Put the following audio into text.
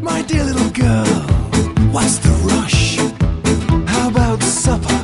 My dear little girl, what's the rush? How about supper?